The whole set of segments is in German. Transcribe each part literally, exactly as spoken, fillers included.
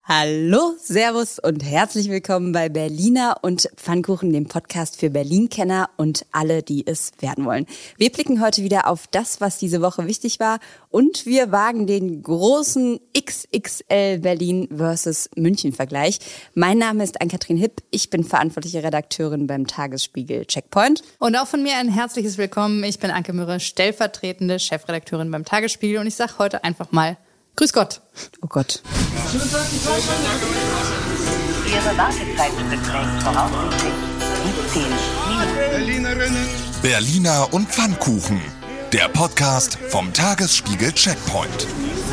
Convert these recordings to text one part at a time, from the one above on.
Hallo, Servus und herzlich willkommen bei Berliner und Pfannkuchen, dem Podcast für Berlin-Kenner und alle, die es werden wollen. Wir blicken heute wieder auf das, was diese Woche wichtig war, und wir wagen den großen X X L Berlin versus München-Vergleich. Mein Name ist Ann-Kathrin Hipp, ich bin verantwortliche Redakteurin beim Tagesspiegel Checkpoint. Und auch von mir ein herzliches Willkommen. Ich bin Anke Mürre, stellvertretende Chefredakteurin beim Tagesspiegel, und ich sage heute einfach mal Grüß Gott. Oh Gott. Ihre Wartezeit beträgt voraussichtlich siebzehn Minuten. Berliner und Pfannkuchen, der Podcast vom Tagesspiegel Checkpoint.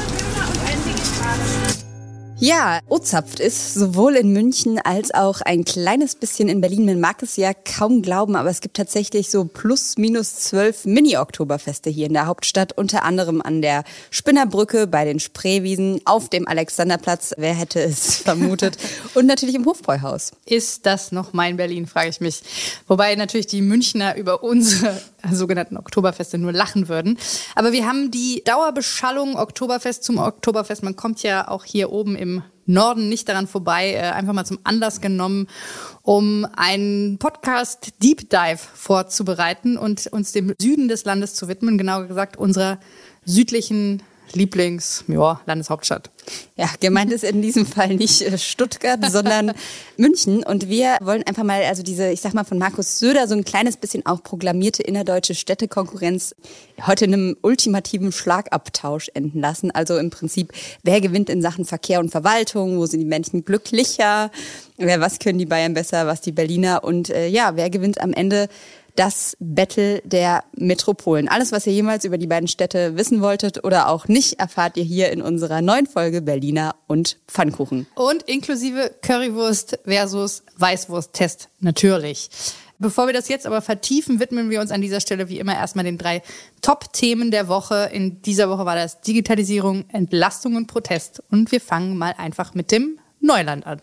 Ja, O-Zapft ist sowohl in München als auch ein kleines bisschen in Berlin. Man mag es ja kaum glauben, aber es gibt tatsächlich so plus minus zwölf Mini-Oktoberfeste hier in der Hauptstadt. Unter anderem an der Spinnerbrücke, bei den Spreewiesen, auf dem Alexanderplatz. Wer hätte es vermutet? Und natürlich im Hofbräuhaus. Ist das noch mein Berlin, frage ich mich. Wobei natürlich die Münchner über unsere sogenannten Oktoberfeste nur lachen würden. Aber wir haben die Dauerbeschallung Oktoberfest zum Oktoberfest. Man kommt ja auch hier oben im Norden nicht daran vorbei, einfach mal zum Anlass genommen, um einen Podcast Deep Dive vorzubereiten und uns dem Süden des Landes zu widmen, genauer gesagt unserer südlichen Lieblings, ja, Landeshauptstadt. Ja, gemeint ist in diesem Fall nicht Stuttgart, sondern München. Und wir wollen einfach mal, also diese, ich sag mal, von Markus Söder so ein kleines bisschen auch proklamierte innerdeutsche Städtekonkurrenz heute in einem ultimativen Schlagabtausch enden lassen. Also im Prinzip, wer gewinnt in Sachen Verkehr und Verwaltung, wo sind die Menschen glücklicher, was können die Bayern besser, was die Berliner, und äh, ja, wer gewinnt am Ende das Battle der Metropolen. Alles, was ihr jemals über die beiden Städte wissen wolltet oder auch nicht, erfahrt ihr hier in unserer neuen Folge Berliner und Pfannkuchen. Und inklusive Currywurst versus Weißwurst-Test natürlich. Bevor wir das jetzt aber vertiefen, widmen wir uns an dieser Stelle wie immer erstmal den drei Top-Themen der Woche. In dieser Woche war das Digitalisierung, Entlastung und Protest. Und wir fangen mal einfach mit dem Neuland an.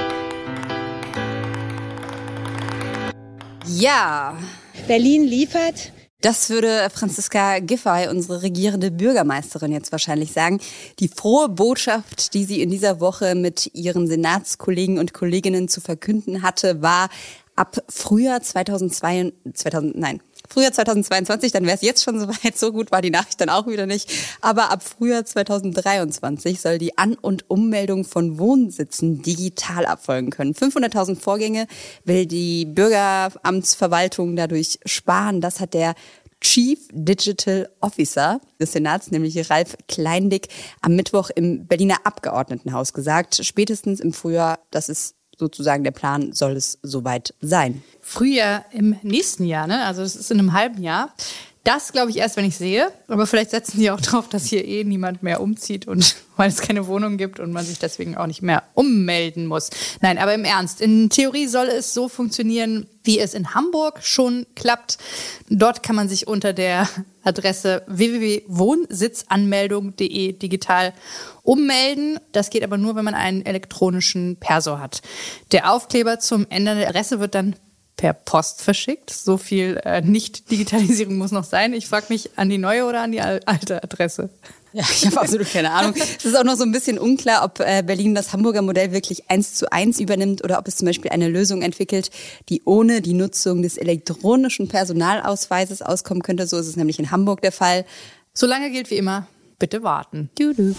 Ja, Berlin liefert. Das würde Franziska Giffey, unsere regierende Bürgermeisterin, jetzt wahrscheinlich sagen. Die frohe Botschaft, die sie in dieser Woche mit ihren Senatskollegen und Kolleginnen zu verkünden hatte, war: Ab Frühjahr zweitausendzwei, zweitausend, nein, Frühjahr zweitausendzweiundzwanzig, dann wäre es jetzt schon soweit. So gut war die Nachricht dann auch wieder nicht. Aber ab Frühjahr zweitausenddreiundzwanzig soll die An- und Ummeldung von Wohnsitzen digital abfolgen können. fünfhunderttausend Vorgänge will die Bürgeramtsverwaltung dadurch sparen. Das hat der Chief Digital Officer des Senats, nämlich Ralf Kleindick, am Mittwoch im Berliner Abgeordnetenhaus gesagt. Spätestens im Frühjahr, das ist sozusagen der Plan, soll es soweit sein. Frühjahr im nächsten Jahr, ne? Also das ist in einem halben Jahr. Das glaube ich erst, wenn ich sehe. Aber vielleicht setzen die auch drauf, dass hier eh niemand mehr umzieht und weil es keine Wohnung gibt und man sich deswegen auch nicht mehr ummelden muss. Nein, aber im Ernst. In Theorie soll es so funktionieren, wie es in Hamburg schon klappt. Dort kann man sich unter der Adresse w w w punkt wohnsitzanmeldung punkt de digital ummelden. Das geht aber nur, wenn man einen elektronischen Perso hat. Der Aufkleber zum Ändern der Adresse wird dann per Post verschickt. So viel äh, Nicht-Digitalisierung muss noch sein. Ich frage mich, an die neue oder an die alte Adresse? Ja, ich habe absolut keine Ahnung. Es ist auch noch so ein bisschen unklar, ob äh, Berlin das Hamburger Modell wirklich eins zu eins übernimmt oder ob es zum Beispiel eine Lösung entwickelt, die ohne die Nutzung des elektronischen Personalausweises auskommen könnte. So ist es nämlich in Hamburg der Fall. Solange gilt wie immer, bitte warten. Du, du.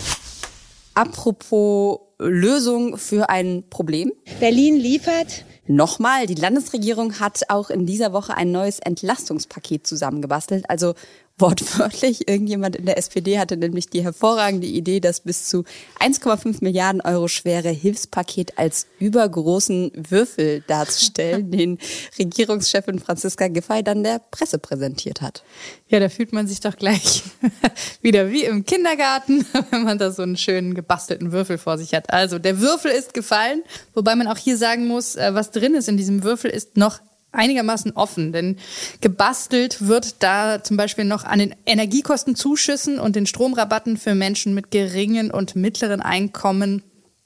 Apropos Lösung für ein Problem. Berlin liefert. Nochmal, die Landesregierung hat auch in dieser Woche ein neues Entlastungspaket zusammengebastelt. Also wortwörtlich, irgendjemand in der S P D hatte nämlich die hervorragende Idee, das bis zu eins Komma fünf Milliarden Euro schwere Hilfspaket als übergroßen Würfel darzustellen, den Regierungschefin Franziska Giffey dann der Presse präsentiert hat. Ja, da fühlt man sich doch gleich wieder wie im Kindergarten, wenn man da so einen schönen gebastelten Würfel vor sich hat. Also der Würfel ist gefallen, wobei man auch hier sagen muss, was drin ist in diesem Würfel ist noch einigermaßen offen, denn gebastelt wird da zum Beispiel noch an den Energiekostenzuschüssen und den Stromrabatten für Menschen mit geringen und mittleren Einkommen.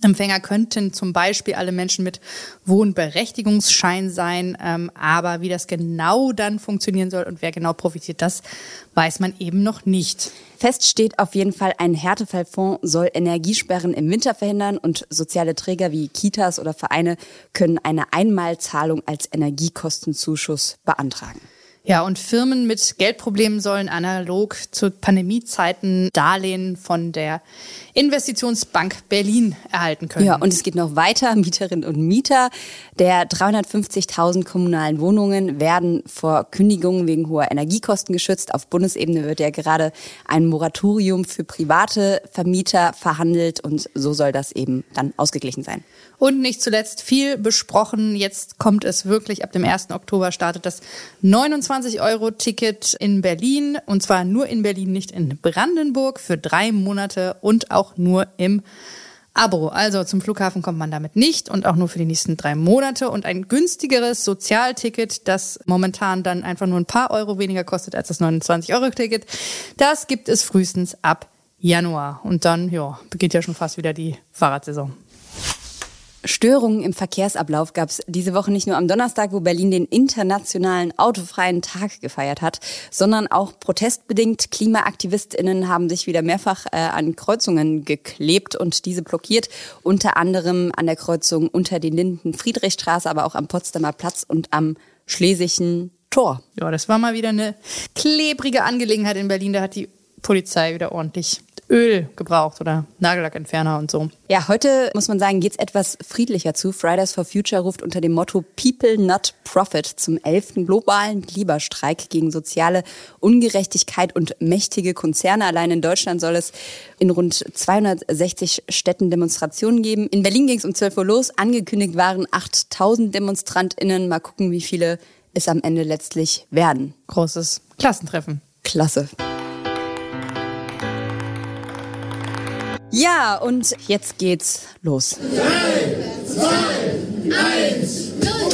Empfänger könnten zum Beispiel alle Menschen mit Wohnberechtigungsschein sein, ähm, aber wie das genau dann funktionieren soll und wer genau profitiert, das weiß man eben noch nicht. Fest steht auf jeden Fall, ein Härtefallfonds soll Energiesperren im Winter verhindern und soziale Träger wie Kitas oder Vereine können eine Einmalzahlung als Energiekostenzuschuss beantragen. Ja, und Firmen mit Geldproblemen sollen analog zu Pandemiezeiten Darlehen von der Investitionsbank Berlin erhalten können. Ja, und es geht noch weiter. Mieterinnen und Mieter der dreihundertfünfzigtausend kommunalen Wohnungen werden vor Kündigungen wegen hoher Energiekosten geschützt. Auf Bundesebene wird ja gerade ein Moratorium für private Vermieter verhandelt und so soll das eben dann ausgeglichen sein. Und nicht zuletzt viel besprochen, jetzt kommt es wirklich, ab dem ersten Oktober startet das neunundzwanzig Euro Ticket in Berlin und zwar nur in Berlin, nicht in Brandenburg für drei Monate und auch nur im Abo. Also zum Flughafen kommt man damit nicht und auch nur für die nächsten drei Monate und ein günstigeres Sozialticket, das momentan dann einfach nur ein paar Euro weniger kostet als das neunundzwanzig Euro Ticket, das gibt es frühestens ab Januar und dann ja, beginnt ja schon fast wieder die Fahrradsaison. Störungen im Verkehrsablauf gab es diese Woche nicht nur am Donnerstag, wo Berlin den internationalen autofreien Tag gefeiert hat, sondern auch protestbedingt. KlimaaktivistInnen haben sich wieder mehrfach äh, an Kreuzungen geklebt und diese blockiert, unter anderem an der Kreuzung unter den Linden Friedrichstraße, aber auch am Potsdamer Platz und am Schlesischen Tor. Ja, das war mal wieder eine klebrige Angelegenheit in Berlin, da hat die Polizei wieder ordentlich Öl gebraucht oder Nagellackentferner und so. Ja, heute muss man sagen, geht's etwas friedlicher zu. Fridays for Future ruft unter dem Motto People Not Profit zum elften globalen Klimastreik gegen soziale Ungerechtigkeit und mächtige Konzerne. Allein in Deutschland soll es in rund zweihundertsechzig Städten Demonstrationen geben. In Berlin ging es um zwölf Uhr los. Angekündigt waren achttausend DemonstrantInnen. Mal gucken, wie viele es am Ende letztlich werden. Großes Klassentreffen. Klasse. Ja, und jetzt geht's los. drei, zwei, eins,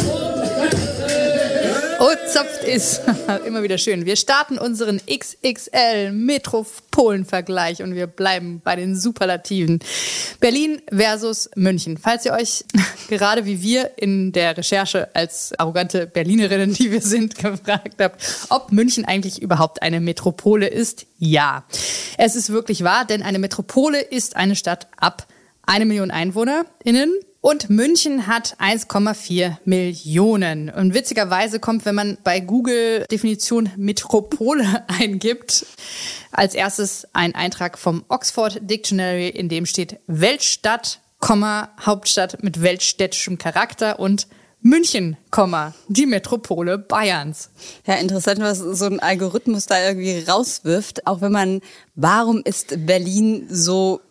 Oh, zapft ist. Immer wieder schön. Wir starten unseren X X L-Metropolen-Vergleich und wir bleiben bei den Superlativen. Berlin versus München. Falls ihr euch gerade wie wir in der Recherche als arrogante Berlinerinnen, die wir sind, gefragt habt, ob München eigentlich überhaupt eine Metropole ist, ja. Es ist wirklich wahr, denn eine Metropole ist eine Stadt ab eine Million EinwohnerInnen. Und München hat eins Komma vier Millionen. Und witzigerweise kommt, wenn man bei Google Definition Metropole eingibt, als erstes ein Eintrag vom Oxford Dictionary, in dem steht Weltstadt, Hauptstadt mit weltstädtischem Charakter und München, die Metropole Bayerns. Ja, interessant, was so ein Algorithmus da irgendwie rauswirft. Auch wenn man, warum ist Berlin so,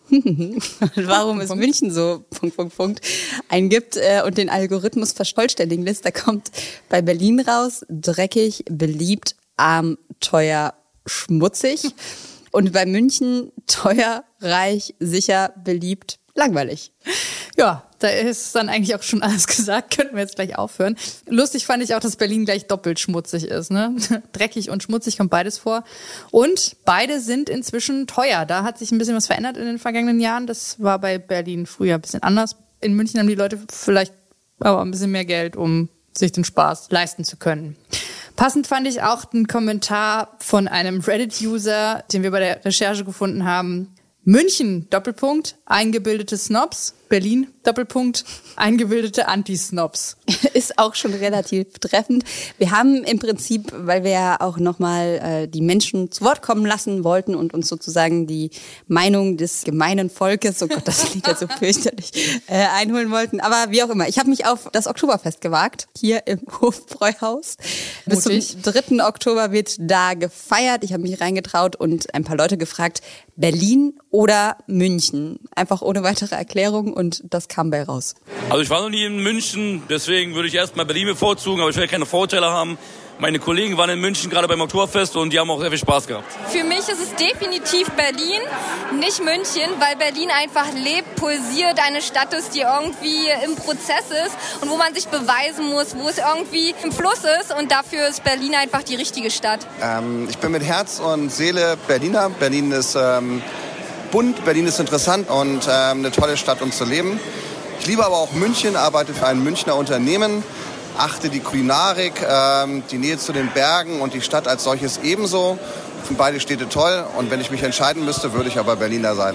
warum ist München so, Punkt, Punkt, Punkt, eingibt äh, und den Algorithmus vervollständigen lässt, da kommt bei Berlin raus, dreckig, beliebt, arm, teuer, schmutzig. Und bei München teuer, reich, sicher, beliebt, langweilig. Ja, da ist dann eigentlich auch schon alles gesagt. Könnten wir jetzt gleich aufhören. Lustig fand ich auch, dass Berlin gleich doppelt schmutzig ist. Ne? Dreckig und schmutzig kommt beides vor. Und beide sind inzwischen teuer. Da hat sich ein bisschen was verändert in den vergangenen Jahren. Das war bei Berlin früher ein bisschen anders. In München haben die Leute vielleicht aber ein bisschen mehr Geld, um sich den Spaß leisten zu können. Passend fand ich auch einen Kommentar von einem Reddit-User, den wir bei der Recherche gefunden haben. München, Doppelpunkt, eingebildete Snobs. Berlin, Doppelpunkt, eingebildete Anti-Snobs. Ist auch schon relativ treffend. Wir haben im Prinzip, weil wir ja auch nochmal äh, die Menschen zu Wort kommen lassen wollten und uns sozusagen die Meinung des gemeinen Volkes, oh Gott, das klingt ja so fürchterlich, äh, einholen wollten. Aber wie auch immer, ich habe mich auf das Oktoberfest gewagt, hier im Hofbräuhaus. Bis zum dritten Oktober wird da gefeiert. Ich habe mich reingetraut und ein paar Leute gefragt, Berlin oder München? Einfach ohne weitere Erklärung. Und das kam bei raus. Also ich war noch nie in München, deswegen würde ich erstmal Berlin bevorzugen, aber ich will keine Vorteile haben. Meine Kollegen waren in München gerade beim Oktoberfest und die haben auch sehr viel Spaß gehabt. Für mich ist es definitiv Berlin, nicht München, weil Berlin einfach lebt, pulsiert, eine Stadt ist, die irgendwie im Prozess ist und wo man sich beweisen muss, wo es irgendwie im Fluss ist und dafür ist Berlin einfach die richtige Stadt. Ähm, ich bin mit Herz und Seele Berliner. Berlin ist ähm, bunt, Berlin ist interessant und äh, eine tolle Stadt, um zu leben. Ich liebe aber auch München, arbeite für ein Münchner Unternehmen, achte die Kulinarik, äh, die Nähe zu den Bergen und die Stadt als solches ebenso. Ich finde beide Städte toll und wenn ich mich entscheiden müsste, würde ich aber Berliner sein.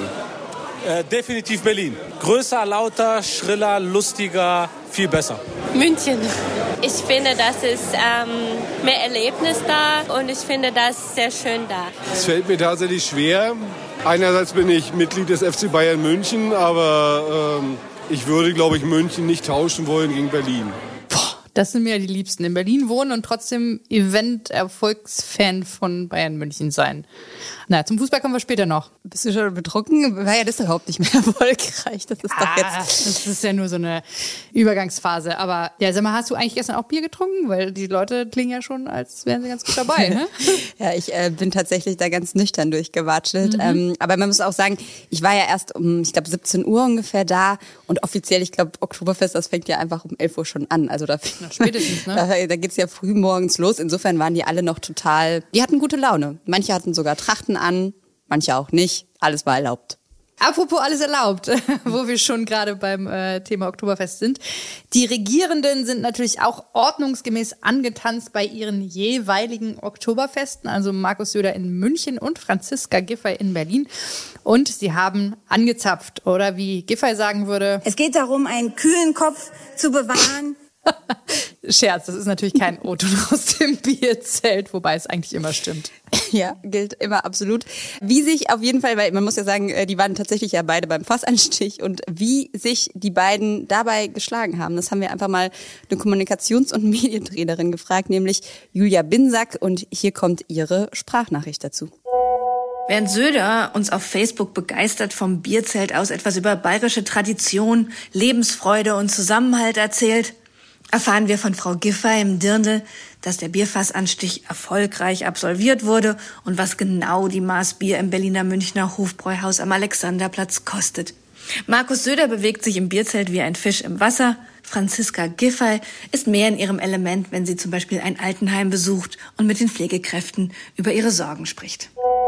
Äh, definitiv Berlin. Größer, lauter, schriller, lustiger, viel besser. München. Ich finde, das ist ähm, mehr Erlebnis da und ich finde das sehr schön da. Es fällt mir tatsächlich schwer. Einerseits bin ich Mitglied des F C Bayern München, aber ähm, ich würde, glaube ich, München nicht tauschen wollen gegen Berlin. Das sind mir die Liebsten. In Berlin wohnen und trotzdem Event-Erfolgsfan von Bayern München sein. Na, zum Fußball kommen wir später noch. Bist du schon betrunken? War ja das überhaupt nicht mehr erfolgreich. Das ist ah, doch jetzt. Das ist ja nur so eine Übergangsphase. Aber ja, sag mal, hast du eigentlich gestern auch Bier getrunken? Weil die Leute klingen ja schon, als wären sie ganz gut dabei, ne? Ja, ich äh, bin tatsächlich da ganz nüchtern durchgewatschelt. Mhm. Ähm, aber man muss auch sagen, ich war ja erst um, ich glaube, siebzehn Uhr ungefähr da. Und offiziell, ich glaube, Oktoberfest, das fängt ja einfach um elf Uhr schon an. Also da spätestens, ne? Da, da geht's ja früh morgens los. Insofern waren die alle noch total, die hatten gute Laune. Manche hatten sogar Trachten an, manche auch nicht. Alles war erlaubt. Apropos alles erlaubt, wo wir schon gerade beim äh, Thema Oktoberfest sind. Die Regierenden sind natürlich auch ordnungsgemäß angetanzt bei ihren jeweiligen Oktoberfesten. Also Markus Söder in München und Franziska Giffey in Berlin. Und sie haben angezapft. Oder wie Giffey sagen würde: Es geht darum, einen kühlen Kopf zu bewahren. Scherz, das ist natürlich kein O-Ton aus dem Bierzelt, wobei es eigentlich immer stimmt. Ja, gilt immer absolut. Wie sich auf jeden Fall, weil man muss ja sagen, die waren tatsächlich ja beide beim Fassanstich und wie sich die beiden dabei geschlagen haben, das haben wir einfach mal eine Kommunikations- und Medientrainerin gefragt, nämlich Julia Binsack, und hier kommt ihre Sprachnachricht dazu. Während Söder uns auf Facebook begeistert vom Bierzelt aus etwas über bayerische Tradition, Lebensfreude und Zusammenhalt erzählt, erfahren wir von Frau Giffey im Dirndl, dass der Bierfassanstich erfolgreich absolviert wurde und was genau die Maß Bier im Berliner Münchner Hofbräuhaus am Alexanderplatz kostet. Markus Söder bewegt sich im Bierzelt wie ein Fisch im Wasser. Franziska Giffey ist mehr in ihrem Element, wenn sie zum Beispiel ein Altenheim besucht und mit den Pflegekräften über ihre Sorgen spricht.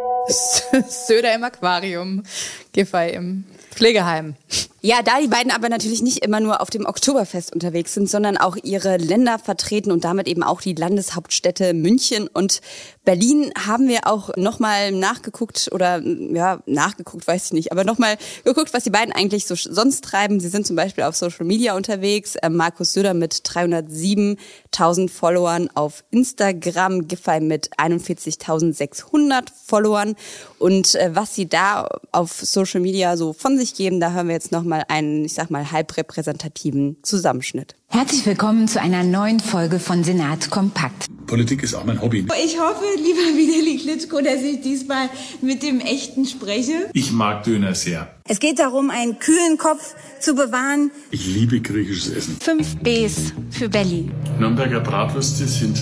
Söder im Aquarium, Giffey im Pflegeheim. Ja, da die beiden aber natürlich nicht immer nur auf dem Oktoberfest unterwegs sind, sondern auch ihre Länder vertreten und damit eben auch die Landeshauptstädte München und Berlin, haben wir auch nochmal nachgeguckt oder ja, nachgeguckt, weiß ich nicht, aber nochmal geguckt, was die beiden eigentlich so sonst treiben. Sie sind zum Beispiel auf Social Media unterwegs. Äh, Markus Söder mit dreihundertsiebentausend Followern auf Instagram, Giffey mit einundvierzigtausendsechshundert Followern. Und äh, was sie da auf Social Media so von sich geben, da hören wir jetzt nochmal einen, ich sag mal, halb repräsentativen Zusammenschnitt. Herzlich willkommen zu einer neuen Folge von Senat Kompakt. Politik ist auch mein Hobby. Ich hoffe, lieber Vitali Klitschko, dass ich diesmal mit dem Echten spreche. Ich mag Döner sehr. Es geht darum, einen kühlen Kopf zu bewahren. Ich liebe griechisches Essen. Fünf Bs für Berlin. Nürnberger Bratwürste sind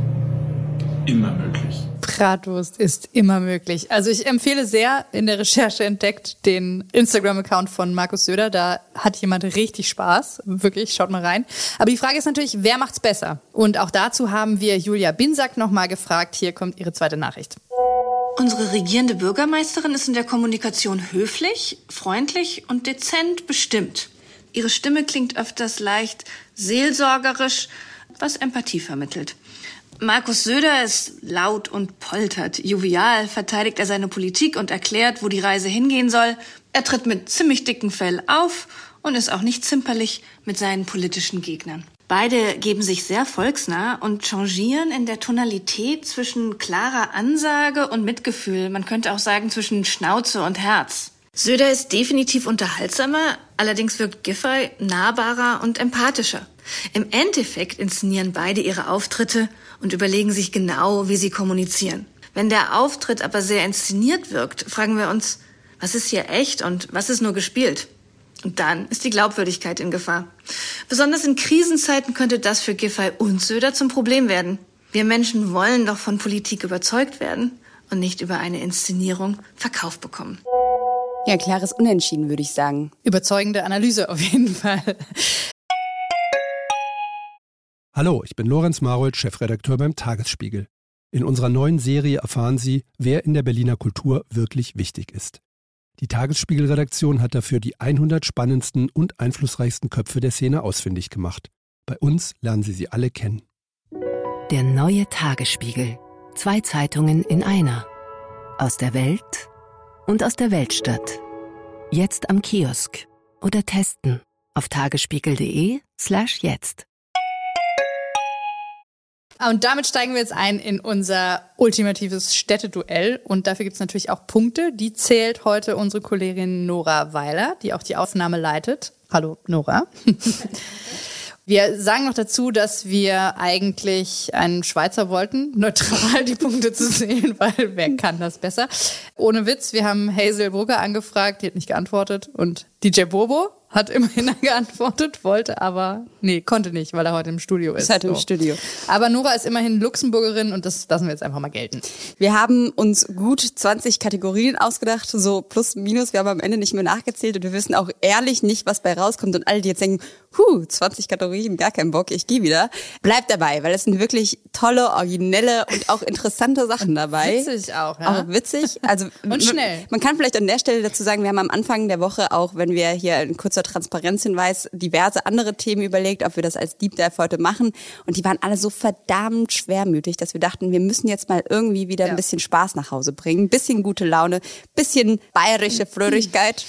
immer möglich. Bratwurst ist immer möglich. Also ich empfehle sehr, in der Recherche entdeckt, den Instagram-Account von Markus Söder. Da hat jemand richtig Spaß. Wirklich, schaut mal rein. Aber die Frage ist natürlich, wer macht's besser? Und auch dazu haben wir Julia Binsack nochmal gefragt. Hier kommt ihre zweite Nachricht. Unsere regierende Bürgermeisterin ist in der Kommunikation höflich, freundlich und dezent bestimmt. Ihre Stimme klingt öfters leicht seelsorgerisch, was Empathie vermittelt. Markus Söder ist laut und poltert. Jovial verteidigt er seine Politik und erklärt, wo die Reise hingehen soll. Er tritt mit ziemlich dicken Fell auf und ist auch nicht zimperlich mit seinen politischen Gegnern. Beide geben sich sehr volksnah und changieren in der Tonalität zwischen klarer Ansage und Mitgefühl. Man könnte auch sagen, zwischen Schnauze und Herz. Söder ist definitiv unterhaltsamer, allerdings wirkt Giffey nahbarer und empathischer. Im Endeffekt inszenieren beide ihre Auftritte und überlegen sich genau, wie sie kommunizieren. Wenn der Auftritt aber sehr inszeniert wirkt, fragen wir uns, was ist hier echt und was ist nur gespielt? Und dann ist die Glaubwürdigkeit in Gefahr. Besonders in Krisenzeiten könnte das für Giffey und Söder zum Problem werden. Wir Menschen wollen doch von Politik überzeugt werden und nicht über eine Inszenierung Verkauf bekommen. Ja, klares Unentschieden, würde ich sagen. Überzeugende Analyse auf jeden Fall. Hallo, ich bin Lorenz Marold, Chefredakteur beim Tagesspiegel. In unserer neuen Serie erfahren Sie, wer in der Berliner Kultur wirklich wichtig ist. Die Tagesspiegel-Redaktion hat dafür die hundert spannendsten und einflussreichsten Köpfe der Szene ausfindig gemacht. Bei uns lernen Sie sie alle kennen. Der neue Tagesspiegel. Zwei Zeitungen in einer. Aus der Welt und aus der Weltstadt. Jetzt am Kiosk oder testen auf tagesspiegel.de slash jetzt. Und damit steigen wir jetzt ein in unser ultimatives Städteduell. Und dafür gibt es natürlich auch Punkte. Die zählt heute unsere Kollegin Nora Weiler, die auch die Aufnahme leitet. Hallo, Nora. Wir sagen noch dazu, dass wir eigentlich einen Schweizer wollten, neutral die Punkte zu sehen, weil wer kann das besser? Ohne Witz, wir haben Hazel Brugger angefragt, die hat nicht geantwortet. Und D J Bobo hat immerhin geantwortet, wollte aber, nee, konnte nicht, weil er heute im Studio ist. Ist halt so. im Studio. Aber Nora ist immerhin Luxemburgerin und das lassen wir jetzt einfach mal gelten. Wir haben uns gut zwanzig Kategorien ausgedacht, so plus, minus. Wir haben am Ende nicht mehr nachgezählt und wir wissen auch ehrlich nicht, was bei rauskommt. Und alle, die jetzt denken, huh, zwanzig Kategorien, gar keinen Bock, ich gehe wieder. Bleibt dabei, weil es sind wirklich tolle, originelle und auch interessante Sachen dabei. Witzig auch, ja. Auch witzig. Also, und schnell. Man kann vielleicht an der Stelle dazu sagen, wir haben am Anfang der Woche auch, wenn wir hier ein kurzer Transparenzhinweis, diverse andere Themen überlegt, ob wir das als Deep Dive heute machen. Und die waren alle so verdammt schwermütig, dass wir dachten, wir müssen jetzt mal irgendwie wieder ja. ein bisschen Spaß nach Hause bringen. Ein bisschen gute Laune, bisschen bayerische Fröhlichkeit.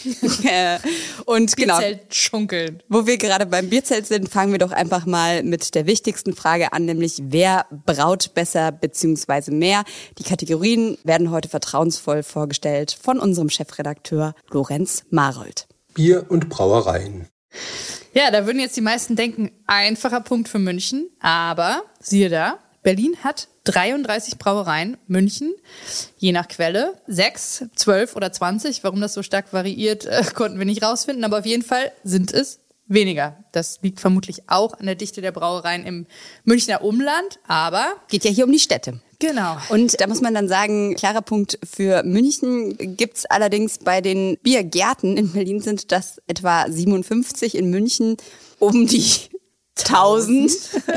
Und genau. Bierzelt schunkeln. Wo wir gerade beim Bierzelt sind, fangen wir doch einfach mal mit der wichtigsten Frage an, nämlich wer braut besser bzw. mehr? Die Kategorien werden heute vertrauensvoll vorgestellt von unserem Chefredakteur Lorenz Marold. Bier und Brauereien. Ja, da würden jetzt die meisten denken, einfacher Punkt für München. Aber siehe da, Berlin hat dreiunddreißig Brauereien, München, je nach Quelle, sechs, zwölf oder zwanzig. Warum das so stark variiert, äh, konnten wir nicht rausfinden. Aber auf jeden Fall sind es weniger. Das liegt vermutlich auch an der Dichte der Brauereien im Münchner Umland. Aber geht ja hier um die Städte. Genau. Und da muss man dann sagen, klarer Punkt für München gibt's allerdings bei den Biergärten. In Berlin sind das etwa siebenundfünfzig, in München um die tausend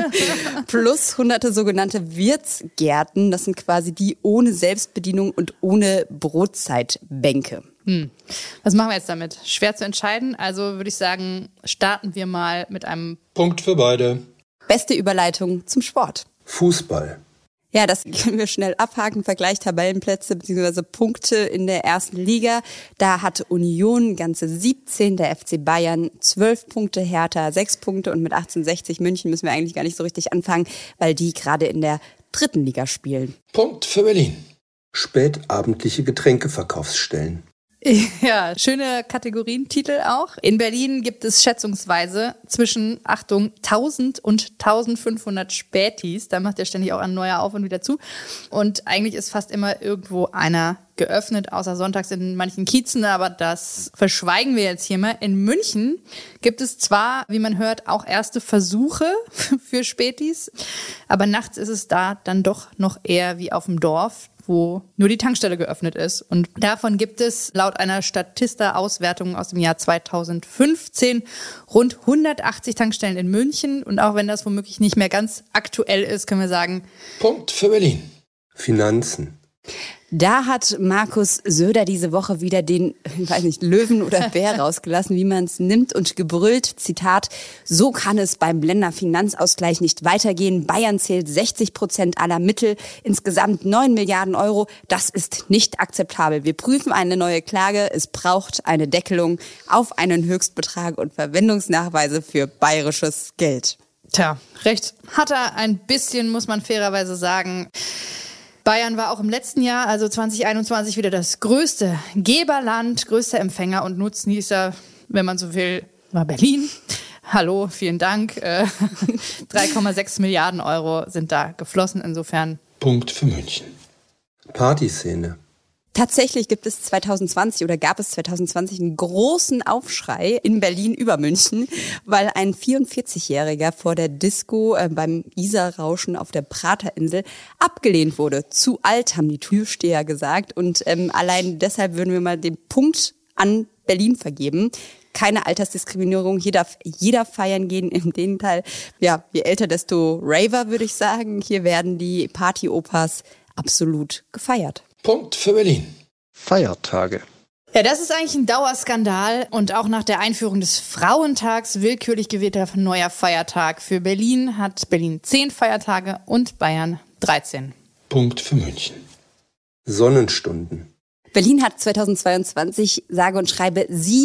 plus hunderte sogenannte Wirtsgärten. Das sind quasi die ohne Selbstbedienung und ohne Brotzeitbänke. Hm. Was machen wir jetzt damit? Schwer zu entscheiden. Also würde ich sagen, starten wir mal mit einem Punkt für beide. Beste Überleitung zum Sport. Fußball. Ja, das können wir schnell abhaken. Vergleich Tabellenplätze bzw. Punkte in der ersten Liga. Da hat Union ganze siebzehn, der F C Bayern zwölf Punkte, Hertha sechs Punkte und mit achtzehnhundertsechzig München müssen wir eigentlich gar nicht so richtig anfangen, weil die gerade in der dritten Liga spielen. Punkt für Berlin. Spätabendliche Getränkeverkaufsstellen. Ja, schöne Kategorientitel auch. In Berlin gibt es schätzungsweise zwischen, Achtung, tausend und eintausendfünfhundert Spätis. Da macht ja ständig auch ein neuer auf und wieder zu. Und eigentlich ist fast immer irgendwo einer geöffnet, außer sonntags in manchen Kiezen. Aber das verschweigen wir jetzt hier mal. In München gibt es zwar, wie man hört, auch erste Versuche für Spätis. Aber nachts ist es da dann doch noch eher wie auf dem Dorf, wo nur die Tankstelle geöffnet ist. Und davon gibt es laut einer Statista-Auswertung aus dem Jahr zweitausendfünfzehn rund hundertachtzig Tankstellen in München. Und auch wenn das womöglich nicht mehr ganz aktuell ist, können wir sagen, Punkt für Berlin. Finanzen. Da hat Markus Söder diese Woche wieder den, ich weiß nicht, Löwen oder Bär rausgelassen, wie man es nimmt und gebrüllt. Zitat, so kann es beim Länderfinanzausgleich nicht weitergehen. Bayern zählt sechzig Prozent aller Mittel, insgesamt neun Milliarden Euro. Das ist nicht akzeptabel. Wir prüfen eine neue Klage. Es braucht eine Deckelung auf einen Höchstbetrag und Verwendungsnachweise für bayerisches Geld. Tja, recht hat er ein bisschen, muss man fairerweise sagen. Bayern war auch im letzten Jahr, also zwanzig einundzwanzig, wieder das größte Geberland, größter Empfänger und Nutznießer, wenn man so will, war Berlin. Hallo, vielen Dank. drei Komma sechs Milliarden Euro sind da geflossen, insofern. Punkt für München. Partyszene. Tatsächlich gibt es zweitausendzwanzig oder gab es zweitausendzwanzig einen großen Aufschrei in Berlin über München, weil ein vierundvierzigjähriger vor der Disco äh, beim Isarrauschen auf der Praterinsel abgelehnt wurde. Zu alt, haben die Türsteher gesagt. Und ähm, allein deshalb würden wir mal den Punkt an Berlin vergeben. Keine Altersdiskriminierung, hier darf jeder feiern gehen. Im Gegenteil, ja, je älter, desto Raver, würde ich sagen. Hier werden die Partyopas absolut gefeiert. Punkt für Berlin. Feiertage. Ja, das ist eigentlich ein Dauerskandal und auch nach der Einführung des Frauentags willkürlich gewählter neuer Feiertag. Für Berlin hat Berlin zehn Feiertage und Bayern dreizehn. Punkt für München. Sonnenstunden. Berlin hat zweitausendzweiundzwanzig sage und schreibe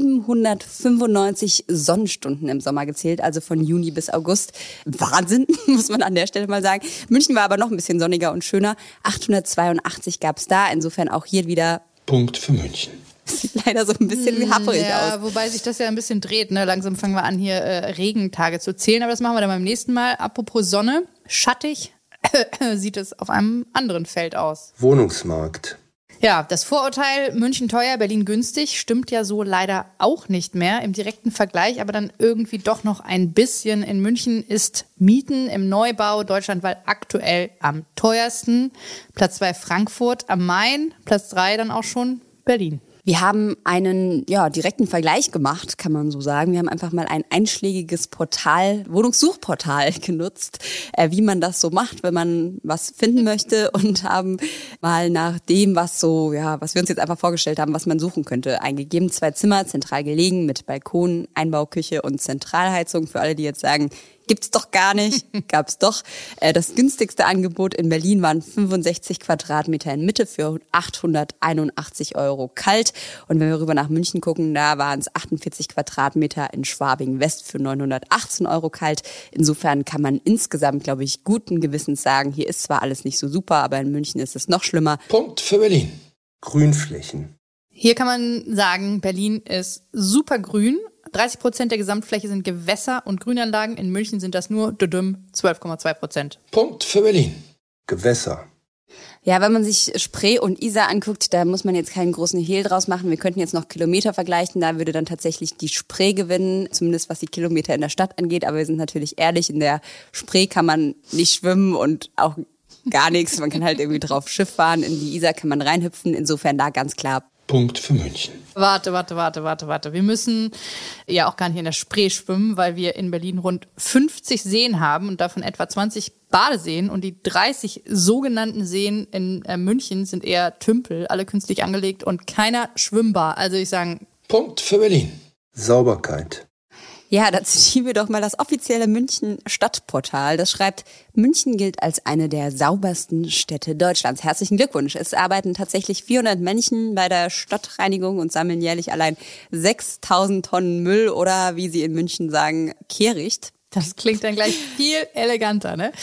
siebenhundertfünfundneunzig Sonnenstunden im Sommer gezählt, also von Juni bis August. Wahnsinn, muss man an der Stelle mal sagen. München war aber noch ein bisschen sonniger und schöner. achthundertzweiundachtzig gab es da, insofern auch hier wieder Punkt für München. Sieht leider so ein bisschen happerig ja, aus. Wobei sich das ja ein bisschen dreht. Ne? Langsam fangen wir an, hier äh, Regentage zu zählen, aber das machen wir dann beim nächsten Mal. Apropos Sonne, schattig sieht es auf einem anderen Feld aus. Wohnungsmarkt. Ja, das Vorurteil München teuer, Berlin günstig stimmt ja so leider auch nicht mehr im direkten Vergleich, aber dann irgendwie doch noch ein bisschen. In München ist Mieten im Neubau deutschlandweit aktuell am teuersten. Platz zwei Frankfurt am Main, Platz drei dann auch schon Berlin. Wir haben einen ja, direkten Vergleich gemacht, kann man so sagen. Wir haben einfach mal ein einschlägiges Portal, Wohnungssuchportal genutzt, äh, wie man das so macht, wenn man was finden möchte, und haben mal nach dem, was so, ja, was wir uns jetzt einfach vorgestellt haben, was man suchen könnte, eingegeben. Zwei Zimmer, zentral gelegen, mit Balkon, Einbauküche und Zentralheizung. Für alle, die jetzt sagen, gibt's doch gar nicht, gab's doch. Das günstigste Angebot in Berlin waren fünfundsechzig Quadratmeter in Mitte für achthunderteinundachtzig Euro kalt. Und wenn wir rüber nach München gucken, da waren es achtundvierzig Quadratmeter in Schwabing West für neunhundertachtzehn Euro kalt. Insofern kann man insgesamt, glaube ich, guten Gewissens sagen, hier ist zwar alles nicht so super, aber in München ist es noch schlimmer. Punkt für Berlin. Grünflächen. Hier kann man sagen, Berlin ist super grün. dreißig Prozent der Gesamtfläche sind Gewässer und Grünanlagen. In München sind das nur zwölf Komma zwei Prozent. Punkt für Berlin. Gewässer. Ja, wenn man sich Spree und Isar anguckt, da muss man jetzt keinen großen Hehl draus machen. Wir könnten jetzt noch Kilometer vergleichen. Da würde dann tatsächlich die Spree gewinnen, zumindest was die Kilometer in der Stadt angeht. Aber wir sind natürlich ehrlich, in der Spree kann man nicht schwimmen und auch gar nichts. Man kann halt irgendwie drauf Schiff fahren. In die Isar kann man reinhüpfen. Insofern da ganz klar Punkt für München. Warte, warte, warte, warte, warte. Wir müssen ja auch gar nicht in der Spree schwimmen, weil wir in Berlin rund fünfzig Seen haben und davon etwa zwanzig Badeseen. Und die dreißig sogenannten Seen in äh, München sind eher Tümpel, alle künstlich angelegt und keiner schwimmbar. Also ich sage... Punkt für Berlin. Sauberkeit. Ja, da zitieren wir doch mal das offizielle München-Stadtportal. Das schreibt, München gilt als eine der saubersten Städte Deutschlands. Herzlichen Glückwunsch. Es arbeiten tatsächlich vierhundert Menschen bei der Stadtreinigung und sammeln jährlich allein sechstausend Tonnen Müll oder, wie sie in München sagen, Kehricht. Das klingt dann gleich viel eleganter, ne?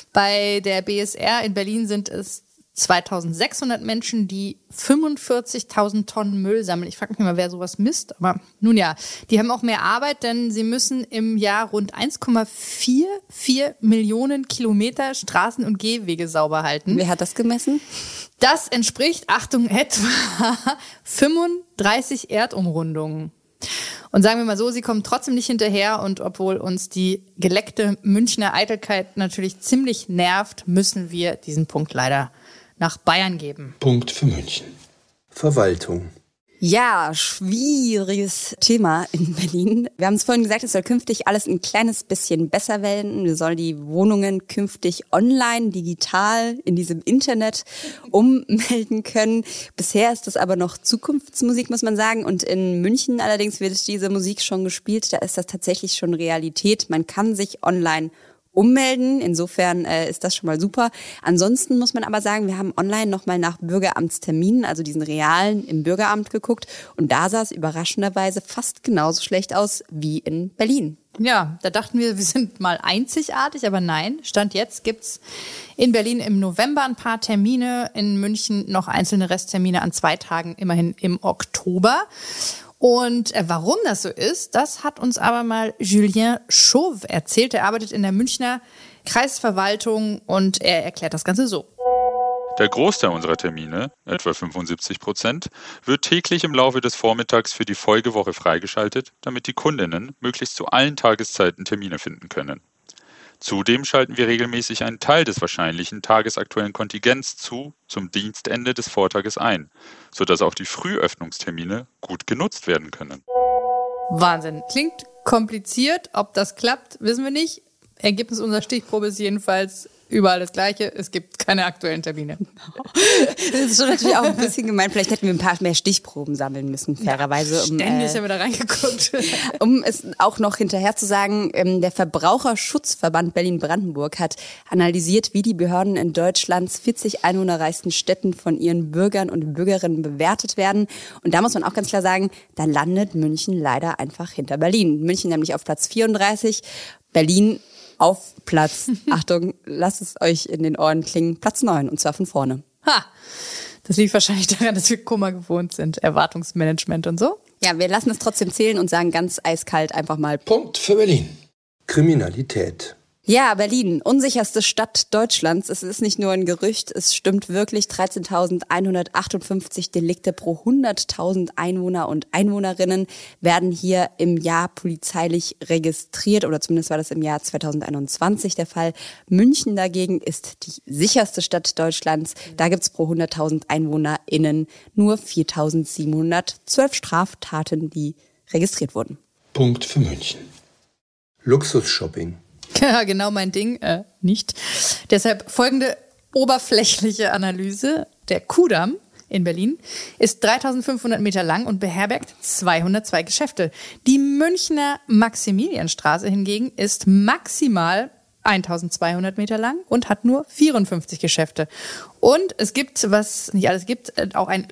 Bei der B S R in Berlin sind es zweitausendsechshundert Menschen, die fünfundvierzigtausend Tonnen Müll sammeln. Ich frage mich mal, wer sowas misst. Aber nun ja, die haben auch mehr Arbeit, denn sie müssen im Jahr rund eins Komma vierundvierzig Millionen Kilometer Straßen und Gehwege sauber halten. Wer hat das gemessen? Das entspricht, Achtung, etwa fünfunddreißig Erdumrundungen. Und sagen wir mal so, sie kommen trotzdem nicht hinterher, und obwohl uns die geleckte Münchner Eitelkeit natürlich ziemlich nervt, müssen wir diesen Punkt leider nach Bayern geben. Punkt für München. Verwaltung. Ja, schwieriges Thema in Berlin. Wir haben es vorhin gesagt, es soll künftig alles ein kleines bisschen besser werden. Wir sollen die Wohnungen künftig online, digital, in diesem Internet ummelden können. Bisher ist das aber noch Zukunftsmusik, muss man sagen. Und in München allerdings wird diese Musik schon gespielt. Da ist das tatsächlich schon Realität. Man kann sich online ummelden. Insofern äh, ist das schon mal super. Ansonsten muss man aber sagen, wir haben online nochmal nach Bürgeramtsterminen, also diesen realen, im Bürgeramt geguckt. Und da sah es überraschenderweise fast genauso schlecht aus wie in Berlin. Ja, da dachten wir, wir sind mal einzigartig, aber nein. Stand jetzt gibt's in Berlin im November ein paar Termine, in München noch einzelne Resttermine an zwei Tagen, immerhin im Oktober. Und warum das so ist, das hat uns aber mal Julien Chauve erzählt. Er arbeitet in der Münchner Kreisverwaltung und er erklärt das Ganze so. Der Großteil unserer Termine, etwa fünfundsiebzig Prozent, wird täglich im Laufe des Vormittags für die Folgewoche freigeschaltet, damit die Kundinnen möglichst zu allen Tageszeiten Termine finden können. Zudem schalten wir regelmäßig einen Teil des wahrscheinlichen tagesaktuellen Kontingents zu zum Dienstende des Vortages ein, sodass auch die Frühöffnungstermine gut genutzt werden können. Wahnsinn. Klingt kompliziert. Ob das klappt, wissen wir nicht. Ergebnis unserer Stichprobe ist jedenfalls überall das Gleiche, es gibt keine aktuellen Termine. Das ist schon natürlich auch ein bisschen gemein. Vielleicht hätten wir ein paar mehr Stichproben sammeln müssen, fairerweise. Ja, um, ständig äh, haben wir da reingeguckt. Um es auch noch hinterher zu sagen, ähm, der Verbraucherschutzverband Berlin-Brandenburg hat analysiert, wie die Behörden in Deutschlands vierzig einwohnerreichsten Städten von ihren Bürgern und Bürgerinnen bewertet werden. Und da muss man auch ganz klar sagen, da landet München leider einfach hinter Berlin. München nämlich auf Platz vierunddreißig, Berlin auf Platz, Achtung, lasst es euch in den Ohren klingen, Platz neun, und zwar von vorne. Ha, das liegt wahrscheinlich daran, dass wir Kummer gewohnt sind, Erwartungsmanagement und so. Ja, wir lassen es trotzdem zählen und sagen ganz eiskalt einfach mal Punkt für Berlin. Kriminalität. Ja, Berlin, unsicherste Stadt Deutschlands. Es ist nicht nur ein Gerücht, es stimmt wirklich. dreizehntausendeinhundertachtundfünfzig Delikte pro hunderttausend Einwohner und Einwohnerinnen werden hier im Jahr polizeilich registriert, oder zumindest war das im Jahr zweitausendeinundzwanzig der Fall. München dagegen ist die sicherste Stadt Deutschlands. Da gibt's pro hunderttausend EinwohnerInnen nur viertausendsiebenhundertzwölf Straftaten, die registriert wurden. Punkt für München. Luxusshopping. Ja, genau mein Ding, äh, nicht. Deshalb folgende oberflächliche Analyse. Der Kudamm in Berlin ist dreitausendfünfhundert Meter lang und beherbergt zweihundertzwei Geschäfte. Die Münchner Maximilianstraße hingegen ist maximal eintausendzweihundert Meter lang und hat nur vierundfünfzig Geschäfte. Und es gibt, was nicht alles gibt, auch ein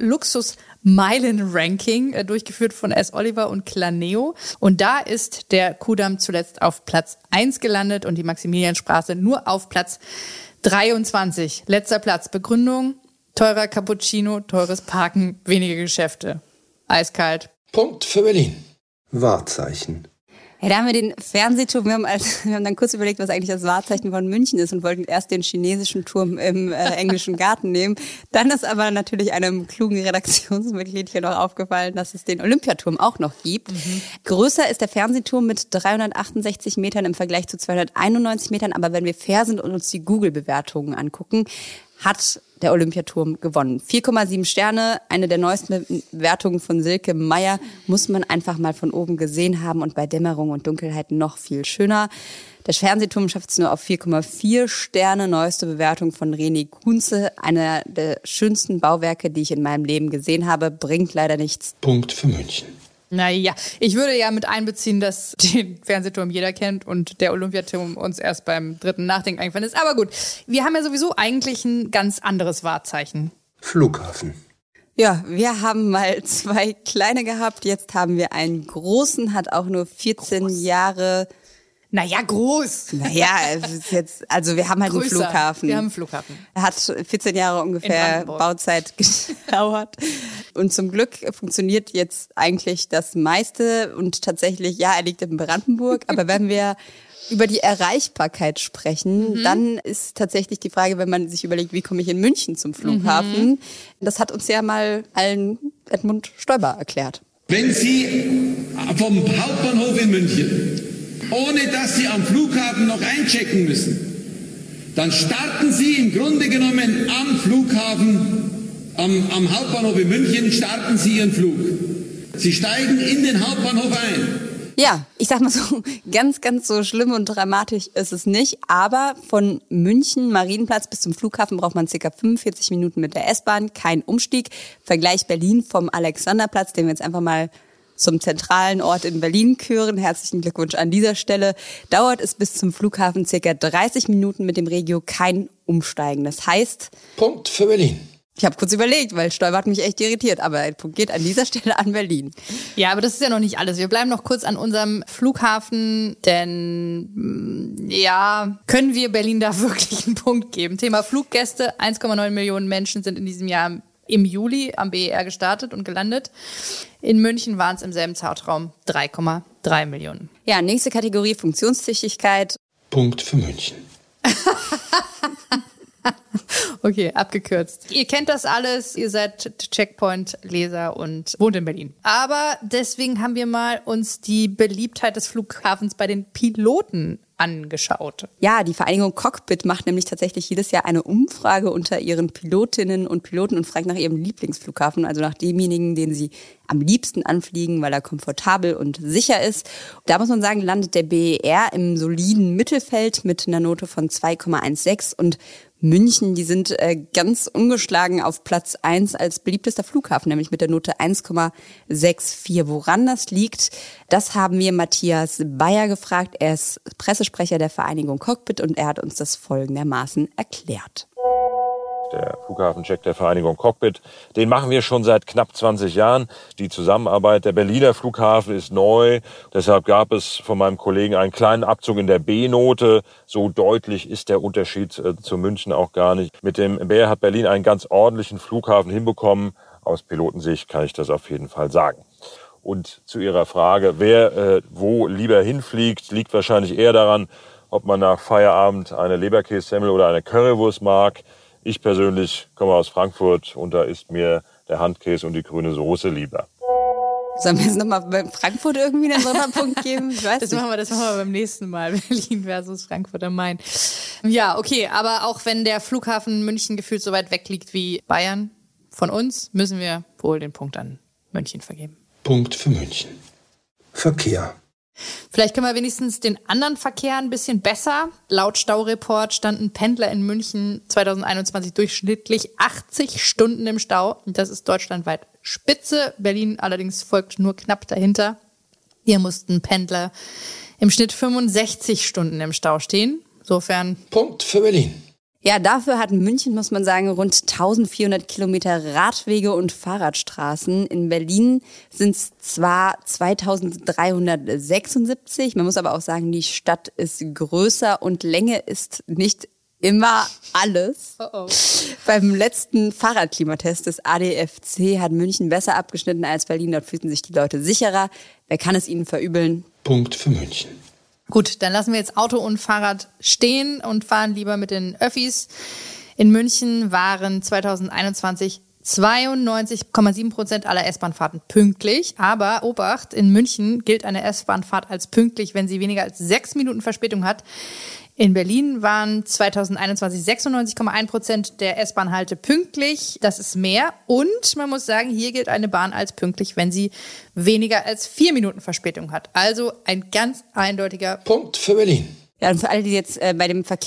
Luxus-Meilen-Ranking, durchgeführt von S. Oliver und Claneo. Und da ist der Kudamm zuletzt auf Platz eins gelandet und die Maximilianstraße nur auf Platz dreiundzwanzig. Letzter Platz. Begründung: teurer Cappuccino, teures Parken, wenige Geschäfte. Eiskalt. Punkt für Berlin. Wahrzeichen. Ja, da haben wir den Fernsehturm, wir haben, als, wir haben dann kurz überlegt, was eigentlich das Wahrzeichen von München ist und wollten erst den chinesischen Turm im äh, englischen Garten nehmen. Dann ist aber natürlich einem klugen Redaktionsmitglied hier noch aufgefallen, dass es den Olympiaturm auch noch gibt. Mhm. Größer ist der Fernsehturm mit dreihundertachtundsechzig Metern im Vergleich zu zweihunderteinundneunzig Metern, aber wenn wir fair sind und uns die Google-Bewertungen angucken, hat der Olympiaturm gewonnen. vier Komma sieben Sterne, eine der neuesten Bewertungen von Silke Meier, muss man einfach mal von oben gesehen haben und bei Dämmerung und Dunkelheit noch viel schöner. Der Fernsehturm schafft es nur auf vier Komma vier Sterne, neueste Bewertung von René Kunze, einer der schönsten Bauwerke, die ich in meinem Leben gesehen habe, bringt leider nichts. Punkt für München. Naja, ich würde ja mit einbeziehen, dass den Fernsehturm jeder kennt und der Olympiaturm uns erst beim dritten Nachdenken eingefallen ist. Aber gut, wir haben ja sowieso eigentlich ein ganz anderes Wahrzeichen. Flughafen. Ja, wir haben mal zwei kleine gehabt, jetzt haben wir einen großen, hat auch nur vierzehn Groß. Jahre... Naja, groß. Naja, es ist jetzt, also wir haben halt Größer. einen Flughafen. Wir haben einen Flughafen. Er hat vierzehn Jahre ungefähr Bauzeit gedauert. Und zum Glück funktioniert jetzt eigentlich das meiste. Und tatsächlich, ja, er liegt in Brandenburg. Aber wenn wir über die Erreichbarkeit sprechen, mhm. dann ist tatsächlich die Frage, wenn man sich überlegt, wie komme ich in München zum Flughafen? Mhm. Das hat uns ja mal allen Edmund Stoiber erklärt. Wenn Sie vom Hauptbahnhof in München, ohne dass Sie am Flughafen noch einchecken müssen, dann starten Sie im Grunde genommen am Flughafen, am, am Hauptbahnhof in München, starten Sie Ihren Flug. Sie steigen in den Hauptbahnhof ein. Ja, ich sag mal so, ganz, ganz so schlimm und dramatisch ist es nicht. Aber von München, Marienplatz bis zum Flughafen braucht man ca. fünfundvierzig Minuten mit der S-Bahn, kein Umstieg. Vergleich Berlin vom Alexanderplatz, den wir jetzt einfach mal zum zentralen Ort in Berlin küren. Herzlichen Glückwunsch an dieser Stelle. Dauert es bis zum Flughafen circa dreißig Minuten mit dem Regio, kein Umsteigen. Das heißt... Punkt für Berlin. Ich habe kurz überlegt, weil Stoiber hat mich echt irritiert, aber der Punkt geht an dieser Stelle an Berlin. Ja, aber das ist ja noch nicht alles. Wir bleiben noch kurz an unserem Flughafen, denn ja, können wir Berlin da wirklich einen Punkt geben? Thema Fluggäste, eins Komma neun Millionen Menschen sind in diesem Jahr im Juli am B E R gestartet und gelandet. In München waren es im selben Zeitraum drei Komma drei Millionen. Ja, nächste Kategorie, Funktionstüchtigkeit. Punkt für München. Okay, abgekürzt. Ihr kennt das alles, ihr seid Checkpoint-Leser und wohnt in Berlin. Aber deswegen haben wir mal uns die Beliebtheit des Flughafens bei den Piloten angeschaut. Ja, die Vereinigung Cockpit macht nämlich tatsächlich jedes Jahr eine Umfrage unter ihren Pilotinnen und Piloten und fragt nach ihrem Lieblingsflughafen, also nach demjenigen, den sie am liebsten anfliegen, weil er komfortabel und sicher ist. Da muss man sagen, landet der B E R im soliden Mittelfeld mit einer Note von zwei Komma sechzehn und München, die sind äh, ganz ungeschlagen auf Platz eins als beliebtester Flughafen, nämlich mit der Note eins Komma vierundsechzig. Woran das liegt, das haben wir Matthias Bayer gefragt. Er ist Pressesprecher der Vereinigung Cockpit und er hat uns das folgendermaßen erklärt. Der Flughafencheck der Vereinigung Cockpit, den machen wir schon seit knapp zwanzig Jahren. Die Zusammenarbeit der Berliner Flughafen ist neu. Deshalb gab es von meinem Kollegen einen kleinen Abzug in der B-Note. So deutlich ist der Unterschied äh, zu München auch gar nicht. Mit dem B R hat Berlin einen ganz ordentlichen Flughafen hinbekommen. Aus Pilotensicht kann ich das auf jeden Fall sagen. Und zu Ihrer Frage, wer äh, wo lieber hinfliegt, liegt wahrscheinlich eher daran, ob man nach Feierabend eine Leberkässemmel oder eine Currywurst mag. Ich persönlich komme aus Frankfurt und da ist mir der Handkäse und die grüne Soße lieber. Sollen wir jetzt nochmal bei Frankfurt irgendwie einen Sonderpunkt geben? Ich weiß das nicht. machen wir, das machen wir beim nächsten Mal. Berlin versus Frankfurt am Main. Ja, okay, aber auch wenn der Flughafen München gefühlt so weit weg liegt wie Bayern von uns, müssen wir wohl den Punkt an München vergeben. Punkt für München. Verkehr. Vielleicht können wir wenigstens den anderen Verkehr ein bisschen besser. Laut Staureport standen Pendler in München zwanzig einundzwanzig durchschnittlich achtzig Stunden im Stau. Das ist deutschlandweit Spitze. Berlin allerdings folgt nur knapp dahinter. Hier mussten Pendler im Schnitt fünfundsechzig Stunden im Stau stehen. Insofern Punkt für Berlin. Ja, dafür hat München, muss man sagen, rund eintausendvierhundert Kilometer Radwege und Fahrradstraßen. In Berlin sind es zwar zweitausenddreihundertsechsundsiebzig, man muss aber auch sagen, die Stadt ist größer und Länge ist nicht immer alles. Oh oh. Beim letzten Fahrradklimatest des A D F C hat München besser abgeschnitten als Berlin. Dort fühlten sich die Leute sicherer. Wer kann es ihnen verübeln? Punkt für München. Gut, dann lassen wir jetzt Auto und Fahrrad stehen und fahren lieber mit den Öffis. In München waren zwanzig einundzwanzig zweiundneunzig Komma sieben Prozent aller S-Bahn-Fahrten pünktlich. Aber Obacht, in München gilt eine S-Bahn-Fahrt als pünktlich, wenn sie weniger als sechs Minuten Verspätung hat. In Berlin waren zwanzig einundzwanzig sechsundneunzig Komma eins Prozent der S-Bahn-Halte pünktlich. Das ist mehr. Und man muss sagen, hier gilt eine Bahn als pünktlich, wenn sie weniger als vier Minuten Verspätung hat. Also ein ganz eindeutiger Punkt für Berlin. Ja, und für alle, die jetzt äh, bei dem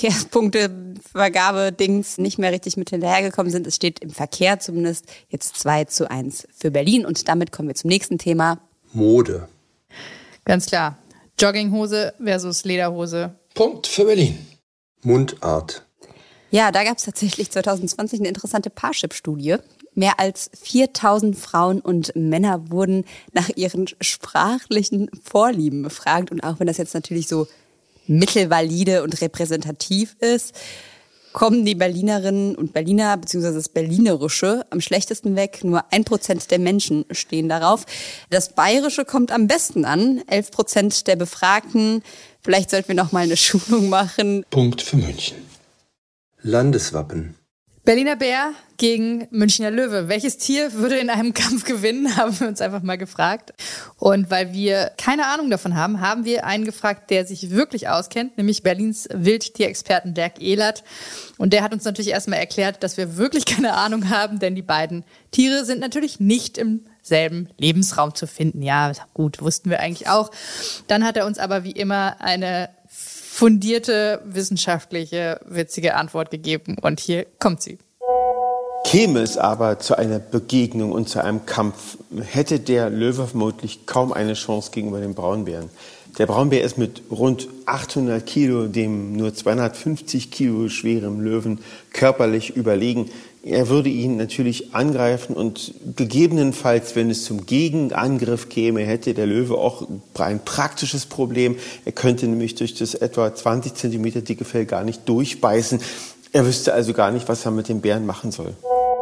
Verkehrspunktevergabe-Dings nicht mehr richtig mit hinterhergekommen sind, es steht im Verkehr zumindest jetzt zwei zu eins für Berlin. Und damit kommen wir zum nächsten Thema. Mode. Ganz klar. Jogginghose versus Lederhose. Punkt für Berlin. Mundart. Ja, da gab es tatsächlich zwanzig zwanzig eine interessante Parship-Studie. Mehr als viertausend Frauen und Männer wurden nach ihren sprachlichen Vorlieben befragt. Und auch wenn das jetzt natürlich so mittelvalide und repräsentativ ist, kommen die Berlinerinnen und Berliner bzw. das Berlinerische am schlechtesten weg. Nur ein Prozent der Menschen stehen darauf. Das Bayerische kommt am besten an. elf Prozent der Befragten. Vielleicht sollten wir noch mal eine Schulung machen. Punkt für München. Landeswappen. Berliner Bär gegen Münchner Löwe. Welches Tier würde in einem Kampf gewinnen, haben wir uns einfach mal gefragt. Und weil wir keine Ahnung davon haben, haben wir einen gefragt, der sich wirklich auskennt, nämlich Berlins Wildtierexperten Dirk Ehlert. Und der hat uns natürlich erstmal erklärt, dass wir wirklich keine Ahnung haben, denn die beiden Tiere sind natürlich nicht im selben Lebensraum zu finden. Ja, gut, wussten wir eigentlich auch. Dann hat er uns aber wie immer eine fundierte, wissenschaftliche, witzige Antwort gegeben. Und hier kommt sie. Käme es aber zu einer Begegnung und zu einem Kampf, hätte der Löwe vermutlich kaum eine Chance gegenüber dem Braunbären. Der Braunbär ist mit rund achthundert Kilo dem nur zweihundertfünfzig Kilo schweren Löwen körperlich überlegen. Er würde ihn natürlich angreifen und gegebenenfalls, wenn es zum Gegenangriff käme, hätte der Löwe auch ein praktisches Problem. Er könnte nämlich durch das etwa zwanzig Zentimeter dicke Fell gar nicht durchbeißen. Er wüsste also gar nicht, was er mit dem Bären machen soll.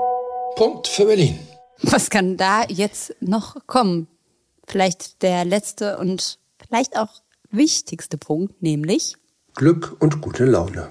Punkt für Berlin. Was kann da jetzt noch kommen? Vielleicht der letzte und vielleicht auch wichtigste Punkt, nämlich Glück und gute Laune.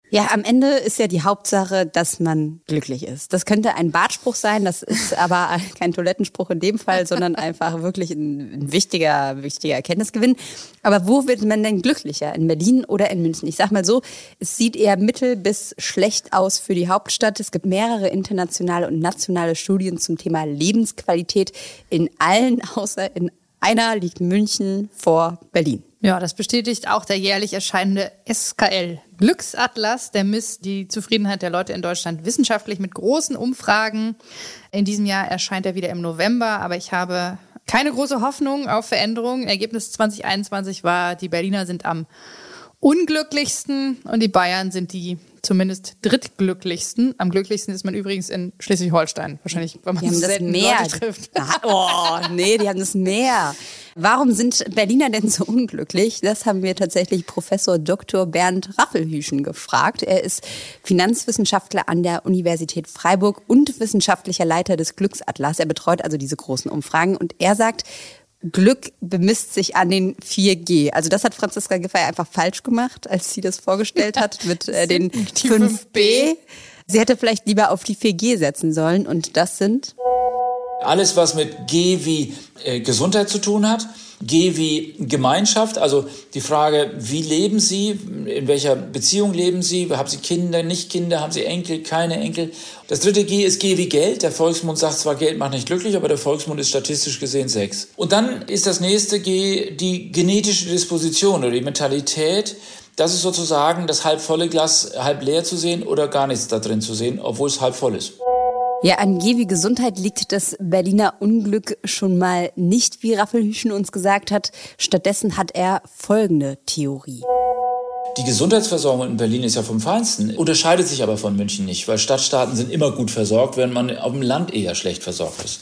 Ja, am Ende ist ja die Hauptsache, dass man glücklich ist. Das könnte ein Bartspruch sein, das ist aber kein Toilettenspruch in dem Fall, sondern einfach wirklich ein, ein wichtiger, wichtiger Erkenntnisgewinn. Aber wo wird man denn glücklicher? In Berlin oder in München? Ich sag mal so, es sieht eher mittel bis schlecht aus für die Hauptstadt. Es gibt mehrere internationale und nationale Studien zum Thema Lebensqualität. In allen, außer in einer, liegt München vor Berlin. Ja, das bestätigt auch der jährlich erscheinende S K L-Glücksatlas. Der misst die Zufriedenheit der Leute in Deutschland wissenschaftlich mit großen Umfragen. In diesem Jahr erscheint er wieder im November, aber ich habe keine große Hoffnung auf Veränderung. Ergebnis zwanzig einundzwanzig war, die Berliner sind am unglücklichsten und die Bayern sind die zumindest drittglücklichsten. Am glücklichsten ist man übrigens in Schleswig-Holstein. Wahrscheinlich, weil man die haben das selten Meer. Leute trifft. Oh, nee, die haben das Meer. Warum sind Berliner denn so unglücklich? Das haben wir tatsächlich Professor Doktor Bernd Raffelhüschen gefragt. Er ist Finanzwissenschaftler an der Universität Freiburg und wissenschaftlicher Leiter des Glücksatlas. Er betreut also diese großen Umfragen und er sagt, Glück bemisst sich an den vier G. Also das hat Franziska Giffey einfach falsch gemacht, als sie das vorgestellt hat mit äh, den fünf B. Sie hätte vielleicht lieber auf die vier G setzen sollen und das sind... Alles, was mit G wie äh, Gesundheit zu tun hat, G wie Gemeinschaft, also die Frage, wie leben Sie, in welcher Beziehung leben Sie, haben Sie Kinder, nicht Kinder, haben Sie Enkel, keine Enkel. Das dritte G ist G wie Geld. Der Volksmund sagt zwar, Geld macht nicht glücklich, aber der Volksmund ist statistisch gesehen sechs. Und dann ist das nächste G die genetische Disposition oder die Mentalität. Das ist sozusagen das halb volle Glas halb leer zu sehen oder gar nichts da drin zu sehen, obwohl es halb voll ist. Ja, an G wie Gesundheit liegt das Berliner Unglück schon mal nicht, wie Raffelhüschen uns gesagt hat. Stattdessen hat er folgende Theorie. Die Gesundheitsversorgung in Berlin ist ja vom Feinsten, unterscheidet sich aber von München nicht, weil Stadtstaaten sind immer gut versorgt, während man auf dem Land eher schlecht versorgt ist.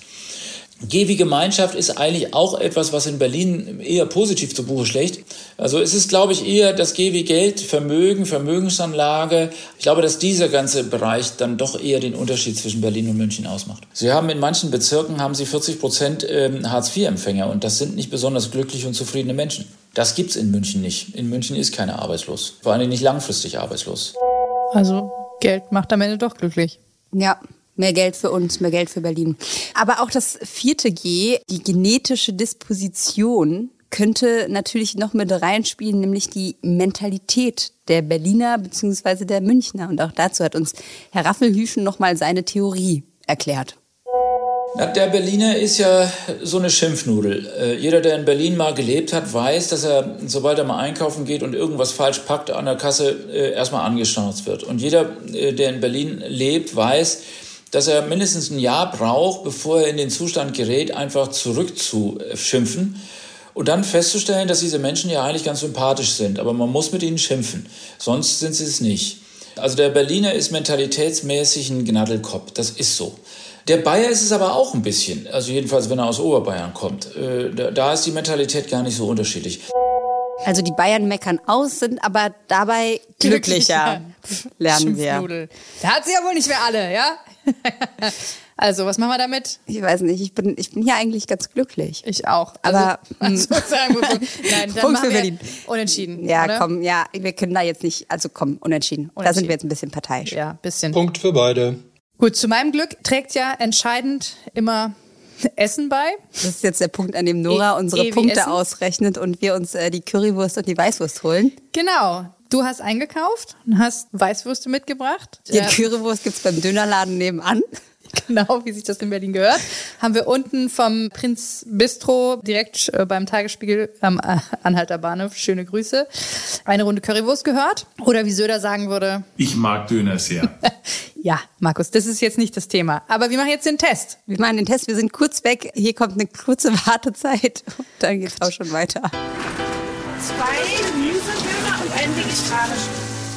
G wie Gemeinschaft ist eigentlich auch etwas, was in Berlin eher positiv zu Buche schlägt. Also es ist, glaube ich, eher das G wie Geld, Vermögen, Vermögensanlage. Ich glaube, dass dieser ganze Bereich dann doch eher den Unterschied zwischen Berlin und München ausmacht. Sie haben in manchen Bezirken haben Sie vierzig Prozent Hartz vier Empfänger und das sind nicht besonders glückliche und zufriedene Menschen. Das gibt's in München nicht. In München ist keiner arbeitslos, vor allem nicht langfristig arbeitslos. Also Geld macht am Ende doch glücklich. Ja. Mehr Geld für uns, mehr Geld für Berlin. Aber auch das vierte G, die genetische Disposition, könnte natürlich noch mit reinspielen, nämlich die Mentalität der Berliner bzw. der Münchner. Und auch dazu hat uns Herr Raffelhüschen nochmal seine Theorie erklärt. Na, der Berliner ist ja so eine Schimpfnudel. Äh, jeder, der in Berlin mal gelebt hat, weiß, dass er, sobald er mal einkaufen geht und irgendwas falsch packt, an der Kasse äh, erstmal angeschnauzt wird. Und jeder, äh, der in Berlin lebt, weiß, dass er mindestens ein Jahr braucht, bevor er in den Zustand gerät, einfach zurückzuschimpfen und dann festzustellen, dass diese Menschen ja eigentlich ganz sympathisch sind, aber man muss mit ihnen schimpfen, sonst sind sie es nicht. Also der Berliner ist mentalitätsmäßig ein Gnaddelkopf, das ist so. Der Bayer ist es aber auch ein bisschen, also jedenfalls, wenn er aus Oberbayern kommt. Da ist die Mentalität gar nicht so unterschiedlich. Also die Bayern meckern aus, sind aber dabei glücklicher, lernen wir. Da hat sie ja wohl nicht mehr alle, ja? Also, was machen wir damit? Ich weiß nicht, ich bin, ich bin hier eigentlich ganz glücklich. Ich auch. Aber also, also sagen wir, nein, dann Punkt machen für wir Berlin. Unentschieden. Ja, oder? komm, ja, wir können da jetzt nicht, also komm, unentschieden. unentschieden. Da sind wir jetzt ein bisschen parteiisch. Ja, ein bisschen. Punkt für beide. Gut, zu meinem Glück trägt ja entscheidend immer Essen bei. Das ist jetzt der Punkt, an dem Nora e- unsere e- Punkte Essen. ausrechnet und wir uns äh, die Currywurst und die Weißwurst holen. Genau. Du hast eingekauft und hast Weißwürste mitgebracht. Die ja. Currywurst gibt's beim Dönerladen nebenan. Genau, wie sich das in Berlin gehört. Haben wir unten vom Prinz Bistro direkt äh, beim Tagesspiegel am äh, Anhalter Bahnhof, schöne Grüße, eine Runde Currywurst gehört. Oder wie Söder sagen würde... Ich mag Döner sehr. Ja, Markus, das ist jetzt nicht das Thema. Aber wir machen jetzt den Test. Wir machen den Test, wir sind kurz weg. Hier kommt eine kurze Wartezeit und dann geht's auch schon weiter. Zwei Gemüsedöner und ein vegetarisch.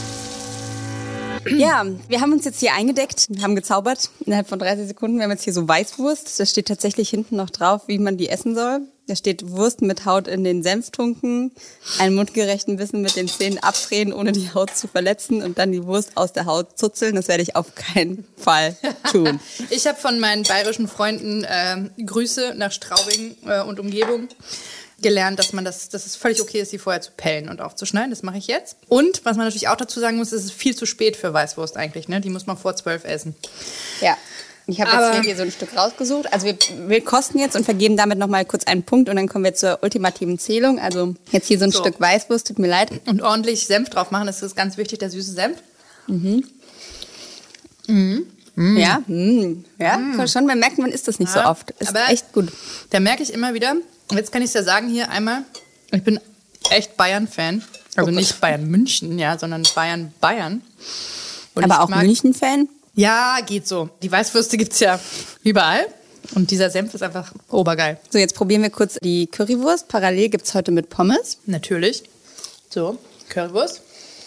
Ja, wir haben uns jetzt hier eingedeckt, wir haben gezaubert innerhalb von dreißig Sekunden. Wir haben jetzt hier so Weißwurst, da steht tatsächlich hinten noch drauf, wie man die essen soll. Da steht Wurst mit Haut in den Senf tunken, einen mundgerechten Bissen mit den Zähnen abdrehen, ohne die Haut zu verletzen und dann die Wurst aus der Haut zuzeln. Das werde ich auf keinen Fall tun. Ich habe von meinen bayerischen Freunden äh, Grüße nach Straubing äh, und Umgebung. gelernt, dass man das, dass es völlig okay ist, die vorher zu pellen und aufzuschneiden. Das mache ich jetzt. Und was man natürlich auch dazu sagen muss, ist, es ist viel zu spät für Weißwurst eigentlich. Ne? Die muss man vor zwölf essen. Ja. Ich habe jetzt hier, hier so ein Stück rausgesucht. Also wir, wir kosten jetzt und vergeben damit nochmal kurz einen Punkt und dann kommen wir zur ultimativen Zählung. Also jetzt hier so ein so. Stück Weißwurst, tut mir leid. Und ordentlich Senf drauf machen, das ist ganz wichtig, der süße Senf. Mhm. Mhm. Mm. Ja, mm. ja mm. schon, man merkt, man isst das nicht ja, so oft. Ist echt gut. Da merke ich immer wieder, jetzt kann ich es ja sagen hier einmal, ich bin echt Bayern-Fan. Also oh nicht Bayern-München, ja, sondern Bayern-Bayern. Aber auch München-Fan? Ja, geht so. Die Weißwürste gibt es ja überall. Und dieser Senf ist einfach obergeil. So, jetzt probieren wir kurz die Currywurst. Parallel gibt es heute mit Pommes. Natürlich. So, Currywurst.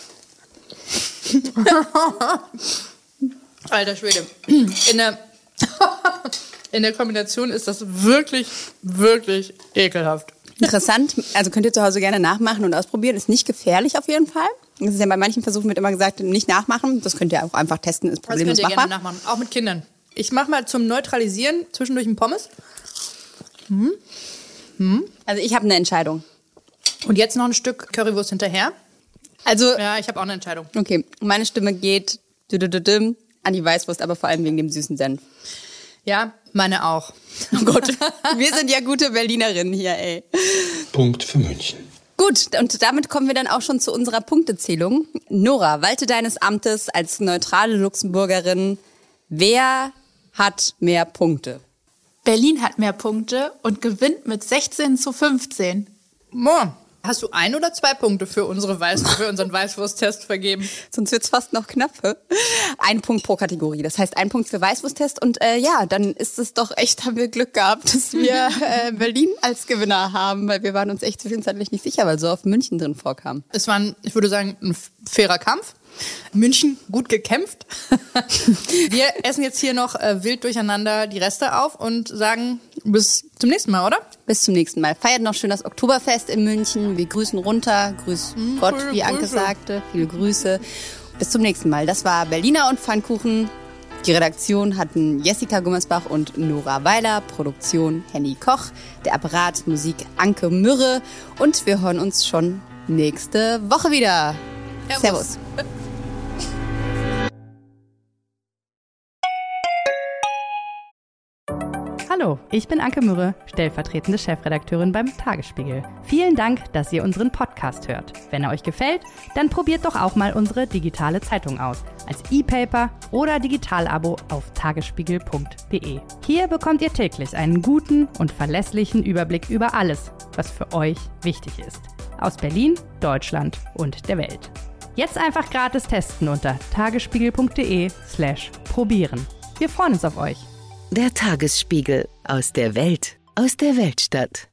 Alter Schwede. In der, in der Kombination ist das wirklich, wirklich ekelhaft. Interessant. Also könnt ihr zu Hause gerne nachmachen und ausprobieren. Ist nicht gefährlich auf jeden Fall. Das ist ja bei manchen Versuchen wird immer gesagt, nicht nachmachen. Das könnt ihr auch einfach testen, ist problemlos machbar. Das könnt ihr gerne nachmachen, auch mit Kindern. Ich mache mal zum Neutralisieren zwischendurch einen Pommes. Hm. Hm. Also ich habe eine Entscheidung. Und jetzt noch ein Stück Currywurst hinterher. Also ja, ich habe auch eine Entscheidung. Okay, meine Stimme geht an die Weißwurst, aber vor allem wegen dem süßen Senf. Ja, meine auch. Oh Gott, wir sind ja gute Berlinerinnen hier, ey. Punkt für München. Gut, und damit kommen wir dann auch schon zu unserer Punktezählung. Nora, walte deines Amtes als neutrale Luxemburgerin. Wer hat mehr Punkte? Berlin hat mehr Punkte und gewinnt mit sechzehn zu fünfzehn. Boah. Hast du ein oder zwei Punkte für, unsere Weiß, für unseren Weißwursttest vergeben? Sonst wird's fast noch knapp. Ein Punkt pro Kategorie. Das heißt, ein Punkt für Weißwursttest. Und äh, ja, dann ist es doch echt, haben wir Glück gehabt, dass wir äh, Berlin als Gewinner haben. Weil wir waren uns echt zwischenzeitlich nicht sicher, weil so oft München drin vorkam. Es war, ein, ich würde sagen, ein fairer Kampf. München gut gekämpft. Wir essen jetzt hier noch äh, wild durcheinander die Reste auf und sagen bis zum nächsten Mal, oder? Bis zum nächsten Mal. Feiert noch schön das Oktoberfest in München. Wir grüßen runter. Grüß mhm, Gott, wie Anke Grüße. sagte. Viele Grüße. Bis zum nächsten Mal. Das war Berliner und Pfannkuchen. Die Redaktion hatten Jessica Gummersbach und Nora Weiler. Produktion Henny Koch. Der Apparat Musik Anke Mürre. Und wir hören uns schon nächste Woche wieder. Servus. Servus. Hallo, ich bin Anke Mürre, stellvertretende Chefredakteurin beim Tagesspiegel. Vielen Dank, dass ihr unseren Podcast hört. Wenn er euch gefällt, dann probiert doch auch mal unsere digitale Zeitung aus. Als E-Paper oder Digital-Abo auf tagesspiegel punkt de. Hier bekommt ihr täglich einen guten und verlässlichen Überblick über alles, was für euch wichtig ist. Aus Berlin, Deutschland und der Welt. Jetzt einfach gratis testen unter tagesspiegel punkt de slash probieren. Wir freuen uns auf euch. Der Tagesspiegel, aus der Welt, aus der Weltstadt.